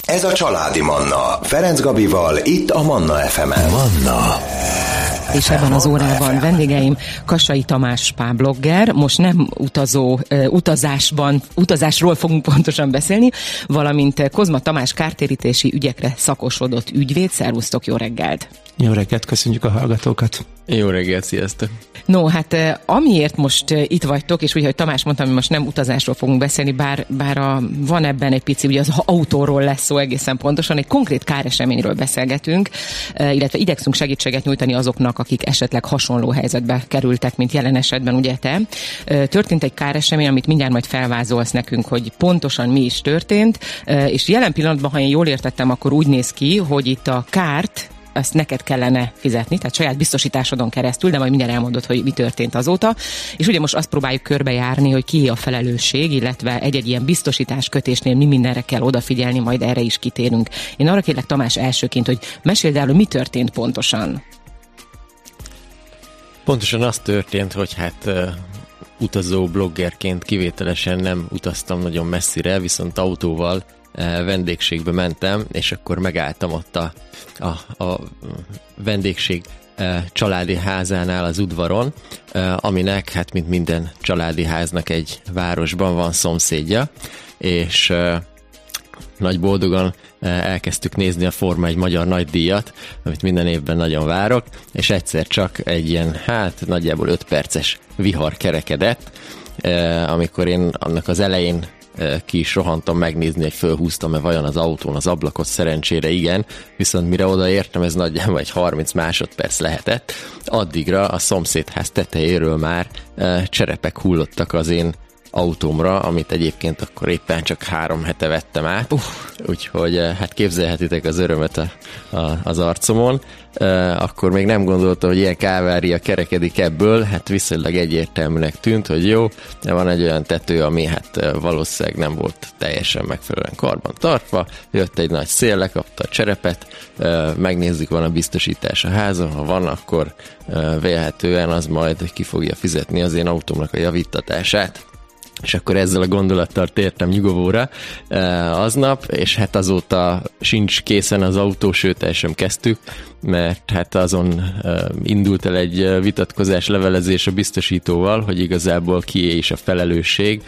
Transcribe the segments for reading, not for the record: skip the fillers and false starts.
Ez a Családi Manna. Ferenc Gabival, itt a Manna FM-en. Manna. És ebben az órában vendégeim Kassai Tamás spáblogger, most nem utazásról fogunk pontosan beszélni, valamint Kozma Tamás kártérítési ügyekre szakosodott ügyvéd. Szervusztok, jó reggelt! Jó reggelt, köszönjük a hallgatókat! Jó reggelt, sziasztok! No, hát amiért most itt vagytok, és ugye, hogy Tamás mondta, hogy most nem utazásról fogunk beszélni, bár van ebben egy pici, ugye az autóról lesz szó egészen pontosan, egy konkrét káreseményről beszélgetünk, illetve igyekszünk segítséget nyújtani azoknak, akik esetleg hasonló helyzetbe kerültek, mint jelen esetben ugye te. Történt egy káresemény, amit mindjárt majd felvázolsz nekünk, hogy pontosan mi is történt, és jelen pillanatban, ha én jól értettem, akkor úgy néz ki, hogy itt a kárt azt neked kellene fizetni, tehát saját biztosításodon keresztül, de majd mindjárt elmondod, hogy mi történt azóta. És ugye most azt próbáljuk körbejárni, hogy kié a felelősség, illetve egy-egy ilyen biztosítás kötésnél mi mindenre kell odafigyelni, majd erre is kitérünk. Én arra kérlek, Tamás, elsőként, hogy meséld el, hogy mi történt pontosan. Pontosan az történt, hogy utazó bloggerként kivételesen nem utaztam nagyon messzire, viszont autóval vendégségbe mentem, és akkor megálltam ott a vendégség családi házánál az udvaron, aminek, hát mint minden családi háznak egy városban van szomszédja, és nagy boldogan elkezdtük nézni a Forma 1 magyar nagydíjat, amit minden évben nagyon várok, és egyszer csak egy ilyen, nagyjából 5 perces vihar kerekedett, amikor én annak az elején ki is rohantam megnézni, hogy fölhúztam-e vajon az autón az ablakot, szerencsére igen, viszont mire odaértem, ez nagyjából egy 30 másodperc lehetett, addigra a szomszédház tetejéről már cserepek hullottak az én autómra, amit egyébként akkor éppen csak 3 hete vettem át, úgyhogy hát képzelhetitek az örömet az arcomon. Akkor még nem gondoltam, hogy ilyen kávária kerekedik ebből, hát viszonylag egyértelműnek tűnt, hogy jó, de van egy olyan tető, ami hát valószínűleg nem volt teljesen megfelelően karban tartva, jött egy nagy szél, lekapta a cserepet, megnézzük, van a biztosítás a házon, ha van, akkor vélhetően az majd ki fogja fizetni az én autómnak a javítatását. És akkor ezzel a gondolattal tértem nyugovóra aznap, és hát azóta sincs készen az autó, sőt el sem kezdtük, mert hát azon indult el egy vitatkozás, levelezés a biztosítóval, hogy igazából kié is a felelősség,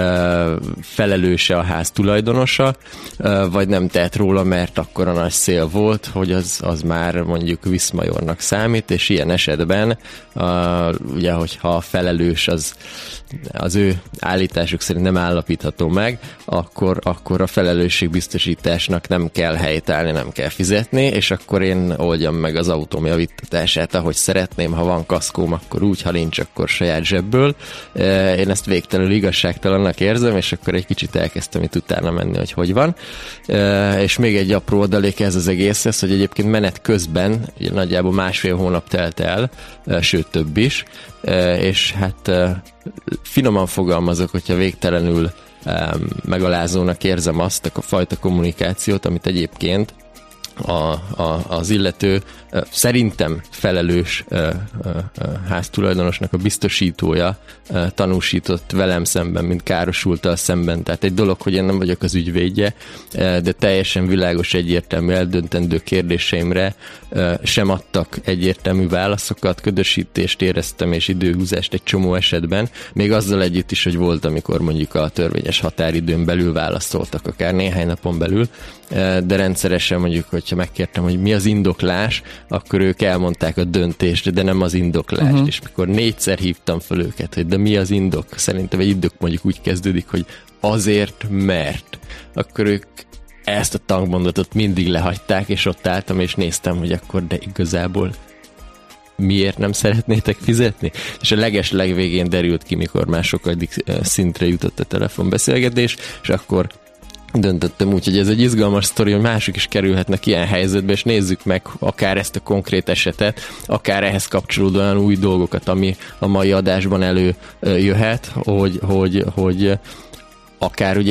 felelőse a ház tulajdonosa, vagy nem tehet róla, mert akkora nagy szél volt, hogy az már mondjuk viszmajornak számít, és ilyen esetben ugye, hogyha a felelős az ő állításuk szerint nem állapítható meg, akkor a felelősségbiztosításnak nem kell helytállni, nem kell fizetni, és akkor én oldjam meg az autóm javítatását, ahogy szeretném, ha van kaszkóm, akkor úgy, ha nincs, akkor saját zsebből. Én ezt végtelenül igazságtalannak érzem, és akkor egy kicsit elkezdtem itt utána menni, hogy van. És még egy apró adalék ez az egészhez, hogy egyébként menet közben nagyjából 1,5 hónap telt el, sőt több is, és hát finoman fogalmazok, hogyha végtelenül megalázónak érzem azt a fajta kommunikációt, amit egyébként az illető szerintem felelős háztulajdonosnak a biztosítója tanúsított velem szemben, mint károsulttal szemben. Tehát egy dolog, hogy én nem vagyok az ügyvédje, de teljesen világos, egyértelmű, eldöntendő kérdéseimre sem adtak egyértelmű válaszokat, ködösítést éreztem és időhúzást egy csomó esetben, még azzal együtt is, hogy volt, amikor mondjuk a törvényes határidőn belül válaszoltak, akár néhány napon belül, de rendszeresen mondjuk, hogyha megkértem, hogy mi az indoklás, akkor ők elmondták a döntést, de nem az indoklást, és mikor 4-szer hívtam fel őket, hogy de mi az indok, szerintem egy indok mondjuk úgy kezdődik, hogy azért, mert, akkor ők ezt a tankmondatot mindig lehagyták, és ott álltam, és néztem, hogy akkor de igazából miért nem szeretnétek fizetni? És a legvégén derült ki, mikor már sokadik szintre jutott a telefonbeszélgetés, és akkor döntöttem úgy, hogy ez egy izgalmas sztori, hogy mások is kerülhetnek ilyen helyzetbe, és nézzük meg akár ezt a konkrét esetet, akár ehhez kapcsolódóan új dolgokat, ami a mai adásban előjöhet, hogy akár ugye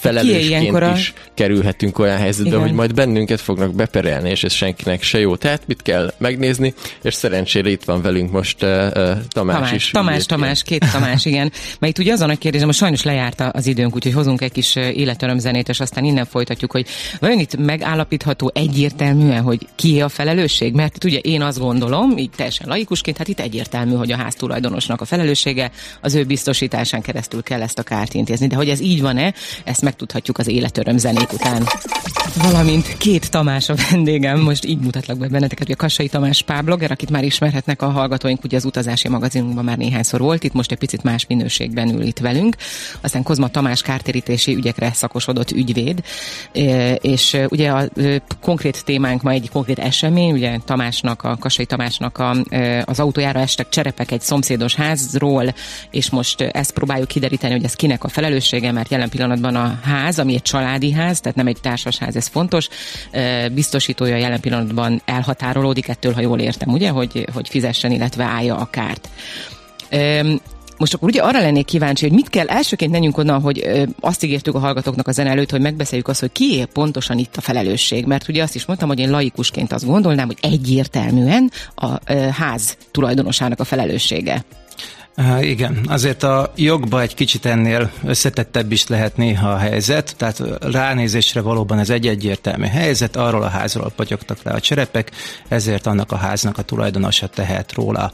felelősként is kerülhetünk olyan helyzetbe, hogy majd bennünket fognak beperelni, és ez senkinek se jó. Tehát mit kell megnézni, és szerencsére itt van velünk most Tamás is. Tamás, két Tamás, igen. Mert itt ugye az a nagy kérdés, most sajnos lejárt az időnk, úgyhogy hozunk egy kis életörömzenét, és aztán innen folytatjuk, hogy vajon itt megállapítható egyértelműen, hogy kié a felelősség? Mert itt ugye én azt gondolom, így teljesen laikusként, hát itt egyértelmű, hogy a háztulajdonosnak a felelőssége, az ő biztosításán keresztül kell ezt a kárt intézni. De hogy ez így van-e, ezt megtudhatjuk az életörömzenék után. Valamint két Tamás a vendégem, most így mutatlak be benneteket, hogy a Kassai Tamás párblogger, akit már ismerhetnek a hallgatóink, ugye az utazási magazinunkban már néhányszor volt, itt most egy picit más minőségben ül itt velünk. Aztán Kozma Tamás kártérítési ügyekre szakosodott ügyvéd, és ugye a konkrét témánk ma egy konkrét esemény, ugye Tamásnak, a Kassai Tamásnak az autójára estek cserepek egy szomszédos házról, és most ezt próbáljuk kideríteni, hogy ez kinek a felelőssége, mert jelen pillanatban a ház, ami egy családi ház, tehát nem egy társasház, ez fontos, biztosítója jelen pillanatban elhatárolódik ettől, ha jól értem, ugye, hogy fizessen, illetve állja a kárt. Most akkor ugye arra lennék kíváncsi, hogy mit kell elsőként menjünk onnan, hogy azt ígértük a hallgatóknak a zene előtt, hogy megbeszéljük azt, hogy kié pontosan itt a felelősség. Mert ugye azt is mondtam, hogy én laikusként azt gondolnám, hogy egyértelműen a ház tulajdonosának a felelőssége. Igen, azért a jogba egy kicsit ennél összetettebb is lehet néha a helyzet, tehát ránézésre valóban ez egy egyértelmű helyzet, arról a házról potyogtak le a cserepek, ezért annak a háznak a tulajdonosa tehet róla.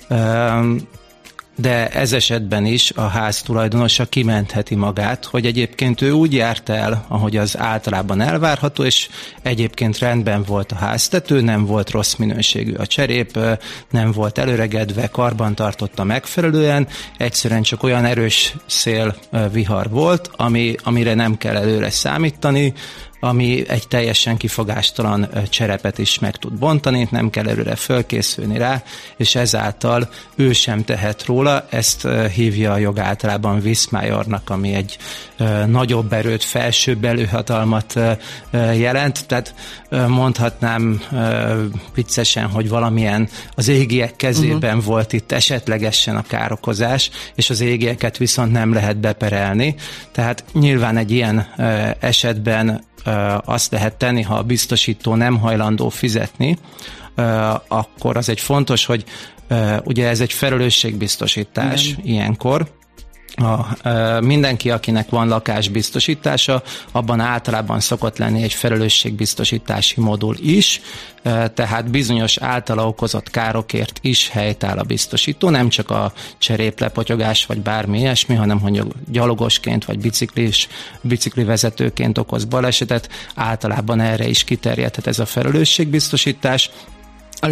De ez esetben is a ház tulajdonosa kimentheti magát, hogy egyébként ő úgy járt el, ahogy az általában elvárható, és egyébként rendben volt a háztető, nem volt rossz minőségű a cserép, nem volt előregedve, karbantartotta megfelelően, egyszerűen csak olyan erős szélvihar volt, amire nem kell előre számítani, ami egy teljesen kifogástalan cserepet is meg tud bontani, nem kell előre fölkészülni rá, és ezáltal ő sem tehet róla, ezt hívja a jog általában viszmájornak, ami egy nagyobb erőt, felsőbb előhatalmat jelent, tehát mondhatnám viccesen, hogy valamilyen az égiek kezében volt itt esetlegesen a károkozás, és az égieket viszont nem lehet beperelni, tehát nyilván egy ilyen esetben azt lehet tenni, ha a biztosító nem hajlandó fizetni, akkor az egy fontos, hogy ugye ez egy felelősségbiztosítás ilyenkor. Mindenki, akinek van lakásbiztosítása, abban általában szokott lenni egy felelősségbiztosítási modul is, tehát bizonyos általa okozott károkért is helytáll a biztosító, nem csak a cseréplepotyogás vagy bármi ilyesmi, hanem hogy gyalogosként vagy biciklivezetőként okoz balesetet, általában erre is kiterjedhet ez a felelősségbiztosítás. A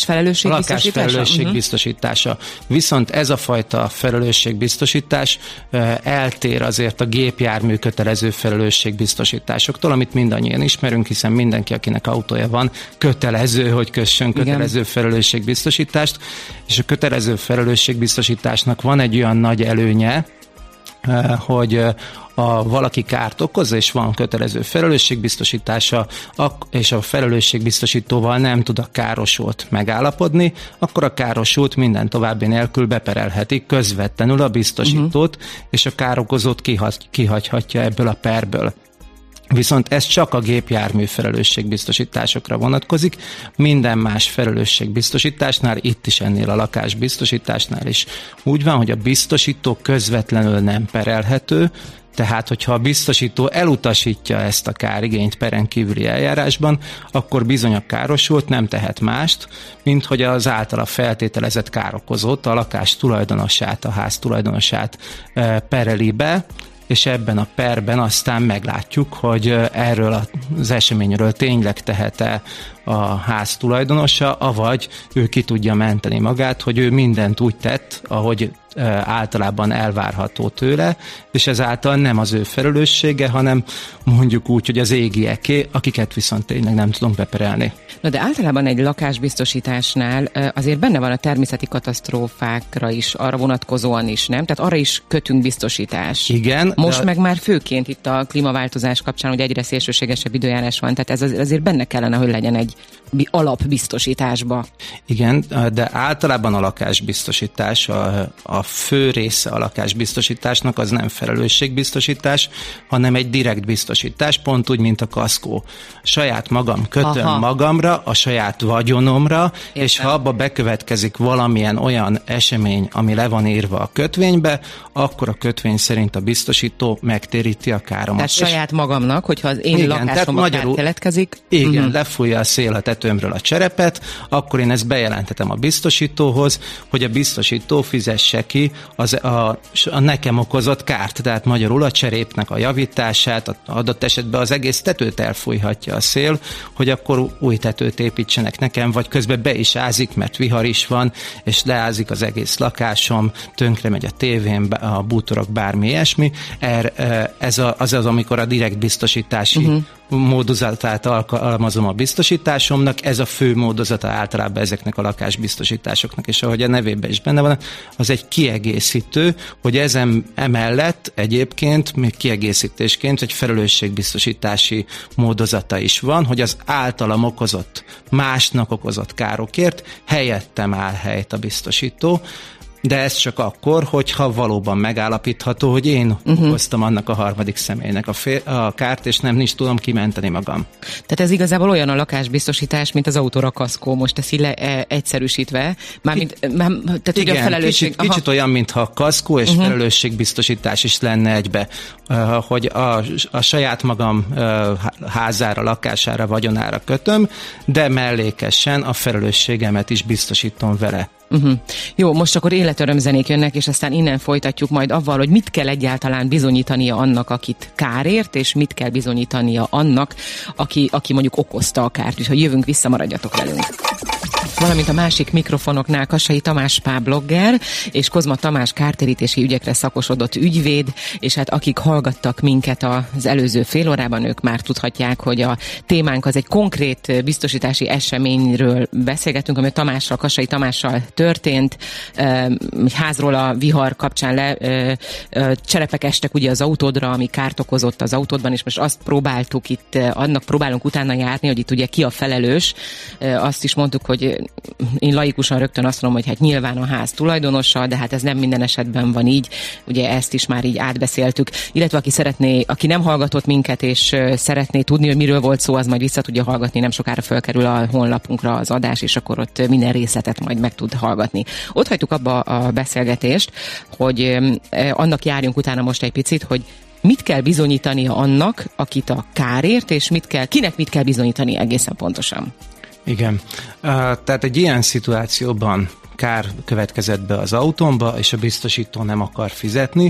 lakásfelelősségbiztosítása. Viszont ez a fajta felelősségbiztosítás eltér azért a gépjármű kötelező felelősségbiztosításoktól, amit mindannyian ismerünk, hiszen mindenki, akinek autója van, kötelező, hogy kössön kötelező felelősségbiztosítást, és a kötelező felelősségbiztosításnak van egy olyan nagy előnye, hogy valaki kárt okoz, és van kötelező felelősségbiztosítása, és a felelősségbiztosítóval nem tud a károsult megállapodni, akkor a károsult minden további nélkül beperelheti közvetlenül a biztosítót, és a károkozót kihagyhatja ebből a perből. Viszont ez csak a gépjármű felelősségbiztosításokra vonatkozik, minden más felelősségbiztosításnál, itt is ennél a lakásbiztosításnál is úgy van, hogy a biztosító közvetlenül nem perelhető, tehát, hogyha a biztosító elutasítja ezt a kárigényt peren kívüli eljárásban, akkor bizony a károsult nem tehet mást, mint hogy az általa feltételezett károkozót, a lakás tulajdonosát, a ház tulajdonosát pereli be, és ebben a perben aztán meglátjuk, hogy erről az eseményről tényleg tehet-e a ház tulajdonosa, avagy ő ki tudja menteni magát, hogy ő mindent úgy tett, ahogy általában elvárható tőle, és ezáltal nem az ő felelőssége, hanem mondjuk úgy, hogy az égieké, akiket viszont tényleg nem tudunk beperelni. Na de általában egy lakásbiztosításnál azért benne van a természeti katasztrófákra is, arra vonatkozóan is, nem? Tehát arra is kötünk biztosítás. Igen. Most meg már főként itt a klímaváltozás kapcsán, hogy egyre szélsőségesebb időjárás van, tehát ez azért benne kellene, hogy legyen egy alapbiztosításba. Igen, de általában a lakásbiztosítás a fő része a lakásbiztosításnak az nem felelősségbiztosítás, hanem egy direkt biztosítás, pont úgy, mint a kaszkó. Saját magam kötöm magamra, a saját vagyonomra, és ha abba bekövetkezik valamilyen olyan esemény, ami le van írva a kötvénybe, akkor a kötvény szerint a biztosító megtéríti a káromat. Tehát saját magamnak, hogyha az én lakásomban kár keletkezik. Igen, lefújja a szél a tetőmről a cserepet, akkor én ezt bejelentetem a biztosítóhoz, hogy a biztosító fizesse ki a nekem okozott kárt, tehát magyarul a cserépnek a javítását, adott esetben az egész tetőt elfújhatja a szél, hogy akkor új tetőt építsenek nekem, vagy közben be is ázik, mert vihar is van, és leázik az egész lakásom, tönkre megy a tévém, a bútorok, bármi ilyesmi. Ez az, amikor a direkt biztosítási módozatát alkalmazom a biztosításomnak, ez a fő módozata általában ezeknek a lakásbiztosításoknak, és ahogy a nevében is benne van, az egy kiegészítő, hogy emellett egyébként még kiegészítésként egy felelősségbiztosítási módozata is van, hogy az általam okozott, másnak okozott károkért helyettem áll helyt a biztosító, de ez csak akkor, hogyha valóban megállapítható, hogy én okoztam annak a harmadik személynek a kárt, és nem is tudom kimenteni magam. Tehát ez igazából olyan a lakásbiztosítás, mint az autóra kaszkó, most ezt így egyszerűsítve. Tehát igen, ugye a felelősség... Kicsit olyan, mintha a kaszkó és felelősségbiztosítás is lenne egybe, hogy a saját magam házára, lakására, vagyonára kötöm, de mellékesen a felelősségemet is biztosítom vele. Jó, most akkor életörömzenék jönnek, és aztán innen folytatjuk majd avval, hogy mit kell egyáltalán bizonyítania annak, akit kárért, és mit kell bizonyítania annak, aki mondjuk okozta a kárt. Úgyhogy jövünk vissza, maradjatok velünk. Valamint a másik mikrofonoknál Kassai Tamás blogger, és Kozma Tamás kártérítési ügyekre szakosodott ügyvéd, és hát akik hallgattak minket az előző fél órában, ők már tudhatják, hogy a témánk az egy konkrét biztosítási eseményről beszélgetünk, ami a Kassai Tamással történt. Egy házról a vihar kapcsán cserepek estek ugye az autódra, ami kárt okozott az autódban, és most azt próbáltuk itt, annak próbálunk utána járni, hogy itt ugye ki a felelős. Azt is mondtuk, hogy én laikusan rögtön azt mondom, hogy hát nyilván a ház tulajdonosa, de hát ez nem minden esetben van így. Ugye ezt is már így átbeszéltük. Illetve aki nem hallgatott minket, és szeretné tudni, hogy miről volt szó, az majd vissza tudja hallgatni, nem sokára felkerül a honlapunkra az adás, és akkor ott minden részletet majd meg tud hallgatni. Ott hagytuk abba a beszélgetést, hogy annak járjunk utána most egy picit, hogy mit kell bizonyítania annak, akit a kárért, és kinek mit kell bizonyítani egészen pontosan. Igen. Tehát egy ilyen szituációban kár következett be az autómba, és a biztosító nem akar fizetni,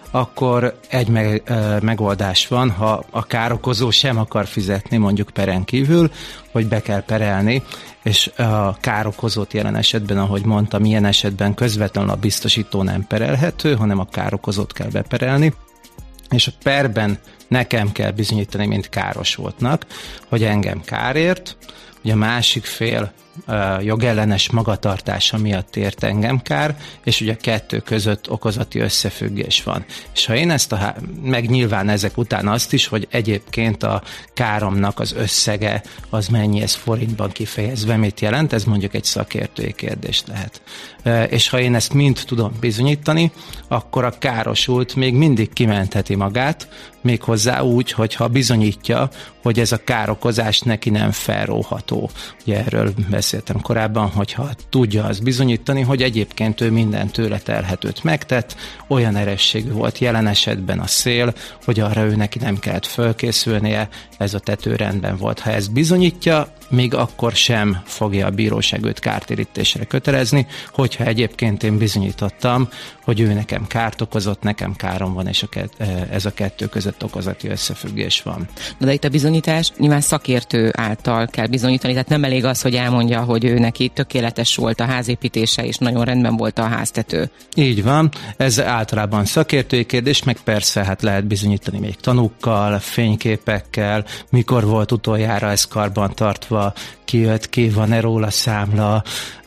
akkor egy megoldás van, ha a károkozó sem akar fizetni, mondjuk peren kívül, hogy be kell perelni, és a károkozót jelen esetben, ahogy mondtam, ilyen esetben közvetlenül a biztosító nem perelhető, hanem a károkozót kell beperelni, és a perben nekem kell bizonyítani, mint károsultnak, hogy engem kárért, hogy a másik fél jogellenes magatartása miatt ért engem kár, és ugye a kettő között okozati összefüggés van. És ha én ezt meg nyilván ezek után azt is, hogy egyébként a káromnak az összege az mennyi, ez forintban kifejezve mit jelent, ez mondjuk egy szakértői kérdés lehet. És ha én ezt mind tudom bizonyítani, akkor a károsult még mindig kimentheti magát, méghozzá úgy, hogyha bizonyítja, hogy ez a károkozás neki nem felróható. Ugye erről beszéltem korábban, hogyha tudja azt bizonyítani, hogy egyébként ő minden tőle telhetőt megtett, olyan erősségű volt jelen esetben a szél, hogy arra ő neki nem kellett fölkészülnie, ez a tető rendben volt. Ha ezt bizonyítja, még akkor sem fogja a bíróság őt kártérítésre kötelezni, hogyha egyébként én bizonyítottam, hogy ő nekem kárt okozott, nekem károm van, és ez a kettő között okozati összefüggés van. De itt a bizonyítás nyilván szakértő által kell bizonyítani, tehát nem elég az, hogy elmondja, hogy ő neki tökéletes volt a házépítése, és nagyon rendben volt a háztető. Így van, ez általában szakértői kérdés, meg persze hát lehet bizonyítani még tanúkkal, fényképekkel, mikor volt utoljára ez karban tartva, ki jött ki, van-e róla számla,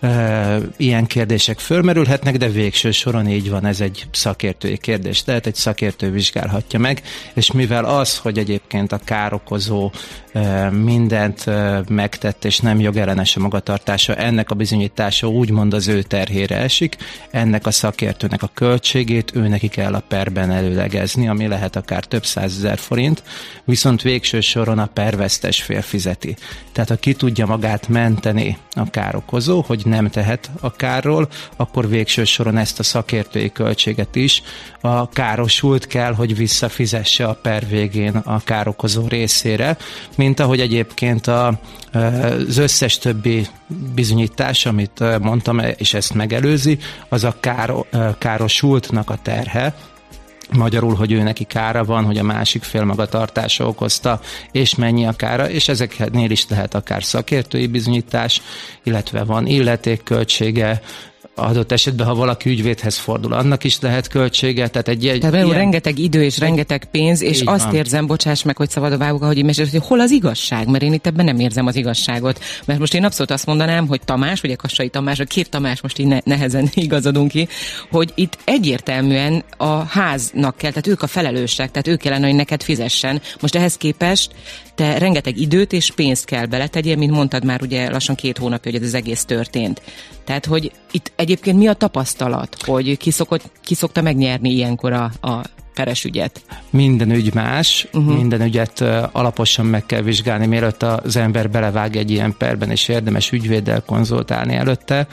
ilyen kérdések fölmerülhetnek, de végső soron így van, ez egy szakértői kérdés, tehát egy szakértő vizsgálhatja meg, és mivel az, hogy egyébként a károkozó mindent megtett, és nem jogellenes a félmagatartása, ennek a bizonyítása úgymond az ő terhére esik, ennek a szakértőnek a költségét ő neki kell a perben előlegezni, ami lehet akár több 100 000 forint, viszont végső soron a pervesztes fél fizeti. Tehát ha ki tudja magát menteni a károkozó, hogy nem tehet a kárról, akkor végső soron ezt a szakértői költséget is a károsult kell, hogy visszafizesse a per végén a károkozó részére, mint ahogy egyébként az összes többi bizonyítás, amit mondtam, és ezt megelőzi, az a károsultnak a terhe, magyarul, hogy ő neki kára van, hogy a másik fél magatartása okozta, és mennyi a kára, és ezeknél is lehet akár szakértői bizonyítás, illetve van illetékköltsége, adott esetben, ha valaki ügyvédhez fordul, annak is lehet költsége. Tehát ilyen... rengeteg idő és rengeteg pénz, és azt van. Érzem, bocsáss meg, hogy szabad a vágok, ahogy mesélsz, hogy hol az igazság, mert én itt ebben nem érzem az igazságot. Mert most én abszolút azt mondanám, hogy Tamás, ugye Kassai Tamás, a két Tamás most így nehezen igazodunk ki, hogy itt egyértelműen a háznak kell, tehát ők a felelősek, tehát ők kellene, hogy neked fizessen. Most ehhez képest te rengeteg időt és pénzt kell beletegyél, mint mondtad már ugye lassan 2 hónapja, hogy ez az egész történt. Tehát, hogy itt egyébként mi a tapasztalat, hogy ki szokta megnyerni ilyenkor a peres ügyet? Minden ügy más, minden ügyet alaposan meg kell vizsgálni, mielőtt az ember belevág egy ilyen perben, és érdemes ügyvéddel konzultálni előtte.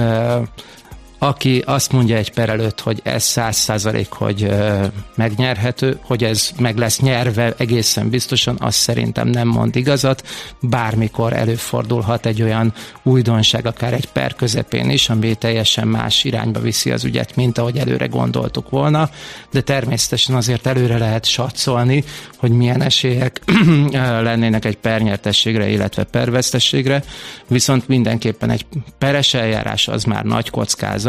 Aki azt mondja egy per előtt, hogy ez 100%, hogy megnyerhető, hogy ez meg lesz nyerve egészen biztosan, azt szerintem nem mond igazat. Bármikor előfordulhat egy olyan újdonság, akár egy per közepén is, ami teljesen más irányba viszi az ügyet, mint ahogy előre gondoltuk volna, de természetesen azért előre lehet satszolni, hogy milyen esélyek lennének egy pernyertességre, illetve pervesztességre, viszont mindenképpen egy peres eljárás az már nagy kockázat,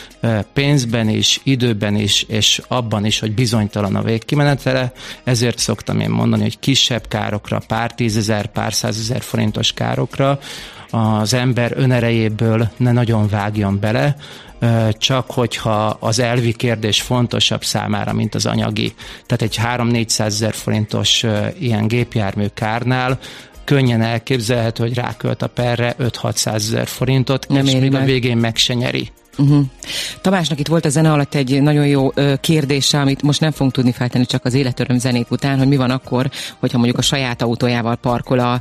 pénzben is, időben is, és abban is, hogy bizonytalan a végkimenetele, ezért szoktam én mondani, hogy kisebb károkra, pár 10 000, pár 100 000 forintos károkra az ember önerejéből ne nagyon vágjon bele, csak hogyha az elvi kérdés fontosabb számára, mint az anyagi. Tehát egy 300-400 000 forintos ilyen gépjármű kárnál könnyen elképzelhető, hogy rákölt a perre 5-600 000 forintot, nem és még a végén meg se nyeri. Tamásnak itt volt a zene alatt egy nagyon jó kérdése, amit most nem fogunk tudni feltenni csak az életöröm zenék után, hogy mi van akkor, hogyha mondjuk a saját autójával parkol az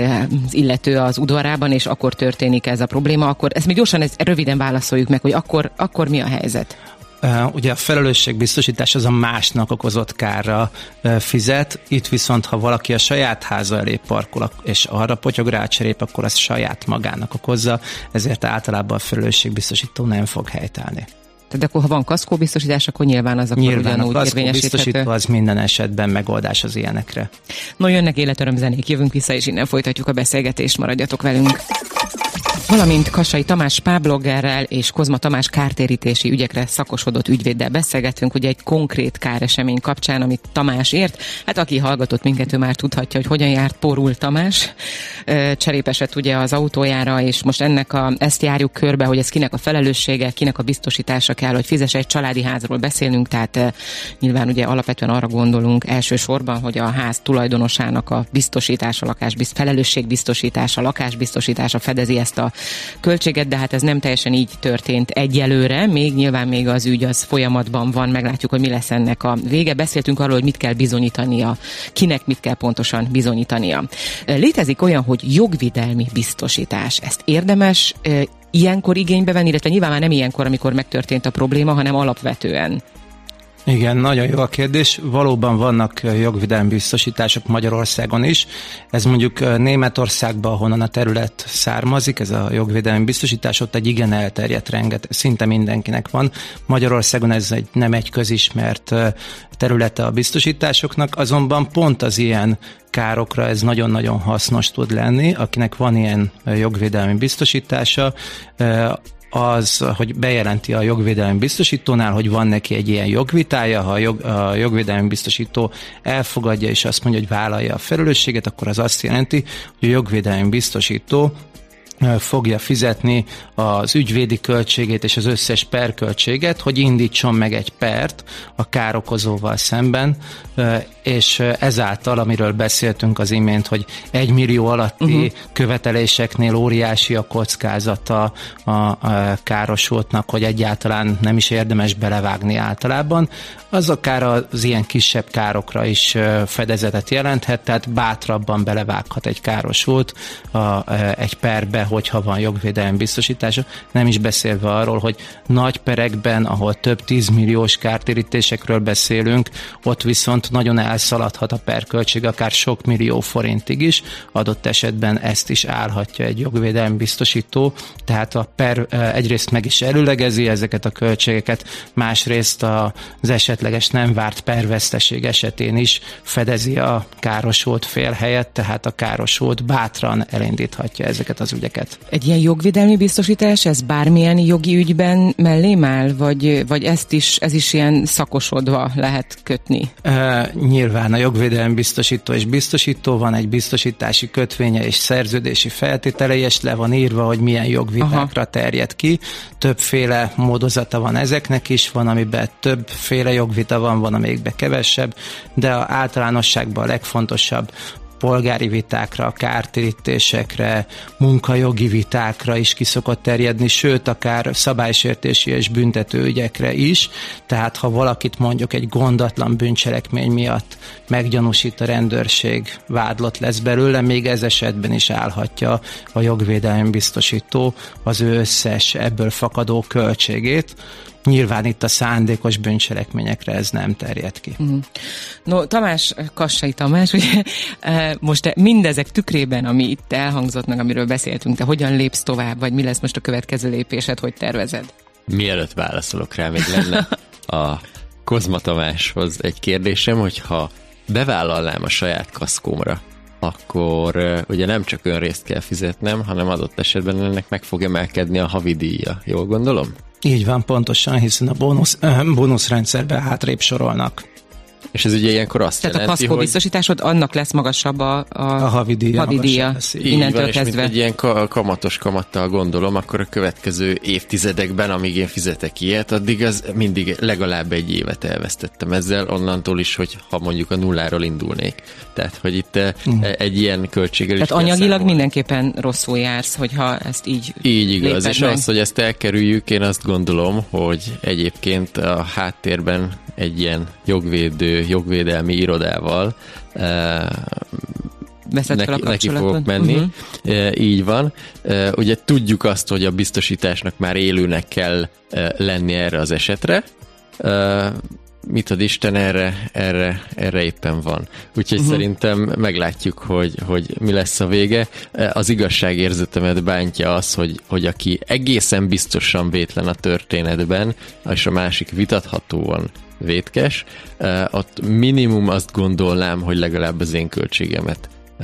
illető az udvarában, és akkor történik ez a probléma, akkor ezt még gyorsan röviden válaszoljuk meg, hogy akkor mi a helyzet? Ugye a felelősségbiztosítás az a másnak okozott kárra fizet, itt viszont ha valaki a saját háza elé parkol, és arra potyog rá a cserép, akkor azt saját magának okozza, ezért általában a felelősségbiztosító nem fog helytállni. Tehát akkor, ha van kaszkóbiztosítás, akkor nyilván az akkor ugyanúgy érvényesíthető. Nyilván a kaszkóbiztosító az minden esetben megoldás az ilyenekre. No, jönnek életöröm zenék, jövünk vissza, és innen folytatjuk a beszélgetést, maradjatok velünk. Valamint Kassai Tamás párbloggerrel és Kozma Tamás kártérítési ügyekre szakosodott ügyvéddel beszélgetünk, ugye egy konkrét káresemény kapcsán, amit Tamás ért. Hát aki hallgatott minket, ő már tudhatja, hogy hogyan járt Porul Tamás. Cserépesett ugye az autójára, és most ezt járjuk körbe, hogy ez kinek a felelőssége, kinek a biztosítása kell, hogy fizesse. Egy családi házról beszélünk, tehát nyilván ugye alapvetően arra gondolunk elsősorban, hogy a ház tulajdonosának a biztosítása, felelősségbiztosítása, lakásbiztosítása fedezi ezt a költséget, de hát ez nem teljesen így történt egyelőre, még az ügy az folyamatban van, meglátjuk, hogy mi lesz ennek a vége. Beszéltünk arról, hogy mit kell bizonyítania, kinek mit kell pontosan bizonyítania. Létezik olyan, hogy jogvédelmi biztosítás. Ezt érdemes ilyenkor igénybe venni, illetve nyilván már nem ilyenkor, amikor megtörtént a probléma, hanem alapvetően. Igen, nagyon jó a kérdés. Valóban vannak jogvédelmi biztosítások Magyarországon is. Ez mondjuk Németországban, ahonnan a terület származik, ez a jogvédelmi biztosítás, ott egy igen elterjedt szinte mindenkinek van. Magyarországon ez nem egy közismert területe a biztosításoknak, azonban pont az ilyen károkra ez nagyon-nagyon hasznos tud lenni, akinek van ilyen jogvédelmi biztosítása, az, hogy bejelenti a jogvédelmi biztosítónál, hogy van neki egy ilyen jogvitája, ha a jogvédelmi biztosító elfogadja és azt mondja, hogy vállalja a felelősséget, akkor az azt jelenti, hogy a jogvédelmi biztosító fogja fizetni az ügyvédi költségét és az összes perköltséget, hogy indítson meg egy pert a károkozóval szemben, és ezáltal, amiről beszéltünk az imént, hogy 1 millió alatti követeléseknél óriási a kockázata a károsultnak, hogy egyáltalán nem is érdemes belevágni általában, az akár az ilyen kisebb károkra is fedezetet jelenthet, tehát bátrabban belevághat egy károsult egy perbe, hogyha van jogvédelmi biztosítása, nem is beszélve arról, hogy nagy perekben, ahol több 10 milliós kártérítésekről beszélünk, ott viszont nagyon elszaladhat a perköltség, akár sok millió forintig is, adott esetben ezt is állhatja egy jogvédelmi biztosító, tehát a per egyrészt meg is előlegezi ezeket a költségeket, másrészt az esetleges nem várt perveszteség esetén is fedezi a károsult fél helyett, tehát a károsult bátran elindíthatja ezeket az ügyeket. Egy ilyen jogvédelmi biztosítás, ez bármilyen jogi ügyben mellém áll, vagy ez is ilyen szakosodva lehet kötni? Nyilván a jogvédelmi biztosító és biztosító, van egy biztosítási kötvénye és szerződési feltételei, és le van írva, hogy milyen jogvitákra terjed ki. Többféle módozata van ezeknek is, van, amiben többféle jogvita van, amelyikben kevesebb, de a általánosságban a legfontosabb polgári vitákra, kártérítésekre, munkajogi vitákra is ki szokott terjedni, sőt, akár szabálysértési és büntető ügyekre is. Tehát, ha valakit mondjuk egy gondatlan bűncselekmény miatt meggyanúsít a rendőrség, vádlott lesz belőle, még ez esetben is állhatja a jogvédelmi biztosító az ő összes ebből fakadó költségét. Nyilván itt a szándékos bűncselekményekre ez nem terjed ki. No, Kassai Tamás, ugye, most mindezek tükrében, ami itt elhangzott, meg amiről beszéltünk, te hogyan lépsz tovább, vagy mi lesz most a következő lépésed, hogy tervezed? Mielőtt válaszolok rá, még lenne a Kozma Tamáshoz egy kérdésem, hogyha bevállalnám a saját kaszkómra, akkor ugye nem csak önrészt kell fizetnem, hanem adott esetben ennek meg fog emelkedni a havidíja. Jól gondolom? Így van, pontosan, hiszen a bónuszrendszerben hátrébb sorolnak. És ez ugye ilyenkor azt tehát jelenti, a kaszkóbiztosításod, annak lesz magasabb a havidíja innentől és kezdve. mint egy ilyen kamatos kamattal gondolom, akkor a következő évtizedekben, amíg én fizetek ilyet, addig az mindig legalább egy évet elvesztettem ezzel, onnantól is, hogy ha mondjuk a nulláról indulnék. Tehát, hogy itt egy ilyen költséggel is tehát anyagilag mindenképpen rosszul jársz, hogyha ezt így igaz, és az, hogy ezt elkerüljük, én azt gondolom, hogy egyébként a háttérben egy ilyen jogvédelmi irodával neki fogok menni. Így van. Ugye tudjuk azt, hogy a biztosításnak már élőnek kell lenni erre az esetre. Mit ad Isten, erre éppen van. Úgyhogy szerintem meglátjuk, hogy mi lesz a vége. Az igazságérzetemet bántja az, hogy aki egészen biztosan vétlen a történetben, és a másik vitathatóan vétkes, ott minimum azt gondolnám, hogy legalább az én költségemet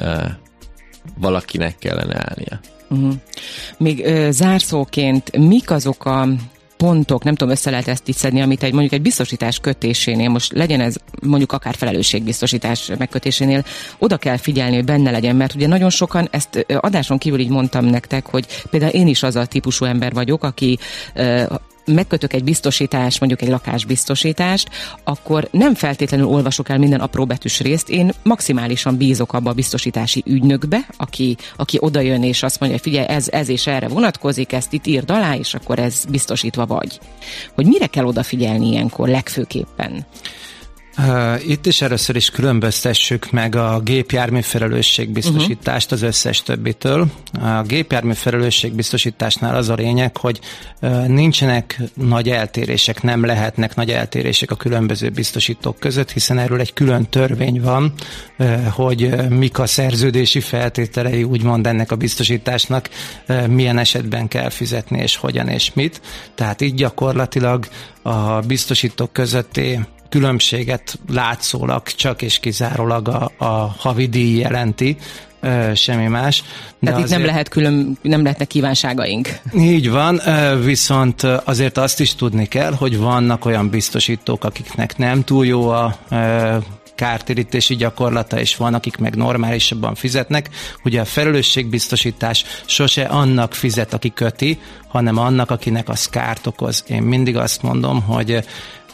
valakinek kellene állnia. Még zárszóként mik azok a pontok, nem tudom, össze lehet ezt így szedni, amit mondjuk egy biztosítás kötésénél, most legyen ez mondjuk akár felelősségbiztosítás megkötésénél, oda kell figyelni, hogy benne legyen, mert ugye nagyon sokan, ezt adáson kívül így mondtam nektek, hogy például én is az a típusú ember vagyok, aki megkötök egy biztosítást, mondjuk egy lakásbiztosítást, akkor nem feltétlenül olvasok el minden apróbetűs részt, én maximálisan bízok abba a biztosítási ügynökbe, aki oda jön és azt mondja, hogy figyelj, ez és erre vonatkozik, ezt itt írd alá, és akkor ez biztosítva vagy. Hogy mire kell odafigyelni ilyenkor legfőképpen? Itt is először is különböztessük meg a gépjármű felelősségbiztosítást az összes többitől. A gépjármű felelősségbiztosításnál az a lényeg, hogy nincsenek nagy eltérések, nem lehetnek nagy eltérések a különböző biztosítók között, hiszen erről egy külön törvény van, hogy mik a szerződési feltételei, úgymond ennek a biztosításnak, milyen esetben kell fizetni, és hogyan és mit. Tehát így gyakorlatilag a biztosítók közötti különbséget látszólag csak és kizárólag a havidíj jelenti, semmi más. De tehát itt nem lehetnek kívánságaink. Így van, viszont azért azt is tudni kell, hogy vannak olyan biztosítók, akiknek nem túl jó a kártérítési gyakorlata, és van, akik meg normálisabban fizetnek. Ugye a felelősségbiztosítás sose annak fizet, aki köti, hanem annak, akinek az kárt okoz. Én mindig azt mondom, hogy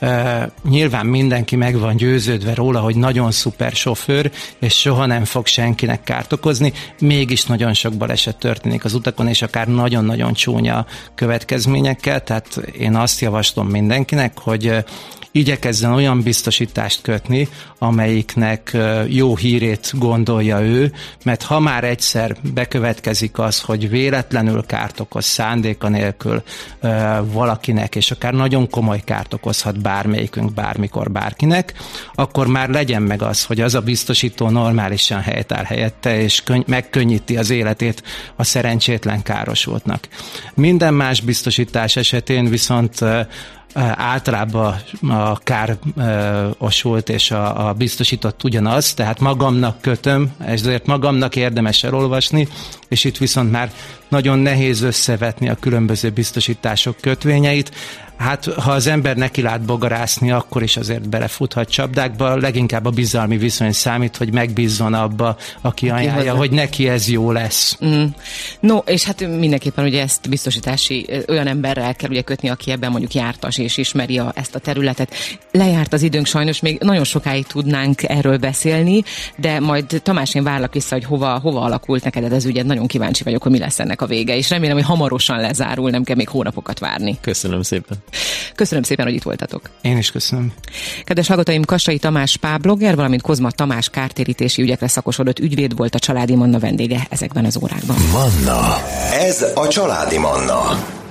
Nyilván mindenki meg van győződve róla, hogy nagyon szuper sofőr, és soha nem fog senkinek kárt okozni, mégis nagyon sok baleset történik az utakon, és akár nagyon-nagyon csúnya következményekkel, tehát én azt javaslom mindenkinek, hogy igyekezzen olyan biztosítást kötni, amelyiknek jó hírét gondolja ő, mert ha már egyszer bekövetkezik az, hogy véletlenül kárt okoz szándéka nélkül valakinek, és akár nagyon komoly kárt okozhat bármelyikünk, bármikor, bárkinek, akkor már legyen meg az, hogy az a biztosító normálisan helytáll helyette, és megkönnyíti az életét a szerencsétlen károsultnak. Minden más biztosítás esetén viszont általában a károsult és a biztosított ugyanaz, tehát magamnak kötöm, ezért magamnak érdemes elolvasni, és itt viszont már nagyon nehéz összevetni a különböző biztosítások kötvényeit. Hát, ha az ember neki lát bogarászni, akkor is azért belefuthat csapdákba, leginkább a bizalmi viszony számít, hogy megbízzon abba, aki ajánlja, hogy neki ez jó lesz. No, és hát mindenképpen ugye ezt biztosítási olyan emberrel kell ugye kötni, aki ebben mondjuk jártas és ismeri ezt a területet. Lejárt az időnk sajnos, még nagyon sokáig tudnánk erről beszélni, de majd Tamás, én várlak vissza, hogy hova alakult neked ez ügyed, nagyon kíváncsi vagyok, hogy mi lesz ennek a vége, és remélem, hogy hamarosan lezárul, nem kell még hónapokat várni. Köszönöm szépen. Köszönöm szépen, hogy itt voltatok. Én is köszönöm. Kedves hallgatóim, Kassai Tamás párblogger, valamint Kozma Tamás kártérítési ügyekre szakosodott ügyvéd volt a Családi Manna vendége ezekben az órákban. Manna. Ez a Családi Manna.